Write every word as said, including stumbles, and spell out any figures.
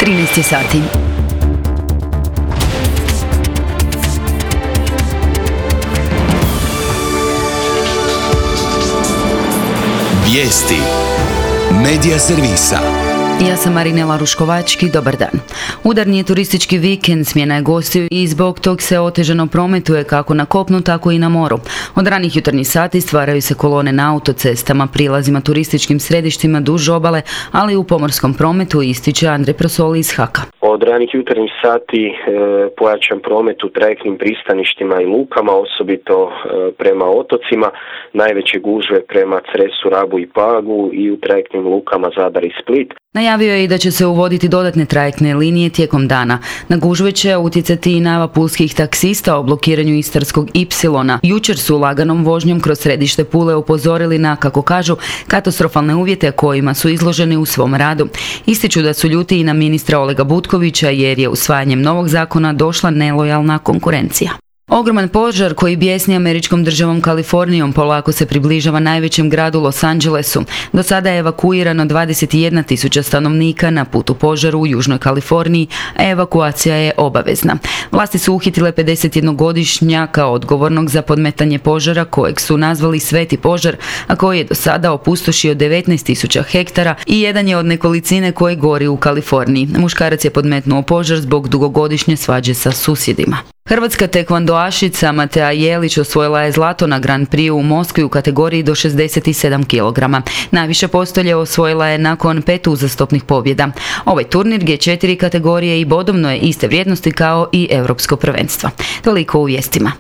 trinaest je sati. Vijesti Medija servisa. Ja sam Marinela Ruškovački, dobar dan. Udarni je turistički vikend, smjena je gostiju i zbog tog se otežano prometuje kako na kopnu, tako i na moru. Od ranih jutarnjih sati stvaraju se kolone na autocestama, prilazima turističkim središtima duž obale, ali i u pomorskom prometu, ističe Andrej Prosoli iz Haka. Od ranih jutarnjih sati e, pojačan promet u trajektnim pristaništima i lukama, osobito e, prema otocima, najveće gužve prema Cresu, Rabu i Pagu i u trajektnim lukama Zadar i Split. Najavio je i da će se uvoditi dodatne trajektne linije tijekom dana. Na gužve će utjecati i najava pulskih taksista o blokiranju Istarskog ipsilona. Jučer su laganom vožnjom kroz središte Pule upozorili na, kako kažu, katastrofalne uvjete kojima su izloženi u svom radu. Ističu da su ljuti i na ministra Olega Butkovića jer je usvajanjem novog zakona došla nelojalna konkurencija. Ogroman požar koji bijesni američkom državom Kalifornijom polako se približava najvećem gradu Los Angelesu. Do sada je evakuirano dvadeset jedna tisuća stanovnika na putu požaru u Južnoj Kaliforniji, a evakuacija je obavezna. Vlasti su uhitile pedesetjednogodišnjaka odgovornog za podmetanje požara kojeg su nazvali Sveti požar, a koji je do sada opustošio devetnaest tisuća hektara i jedan je od nekolicine koji gori u Kaliforniji. Muškarac je podmetnuo požar zbog dugogodišnje svađe sa susjedima. Hrvatska tekvandoašica Matea Jelić osvojila je zlato na Grand Prixu u Moskvi u kategoriji do šezdeset sedam kilograma. Najviše postolje osvojila je nakon pet uzastopnih pobjeda. Ovaj turnir G četiri kategorije i bodovno je iste vrijednosti kao i europsko prvenstvo. Toliko u vijestima.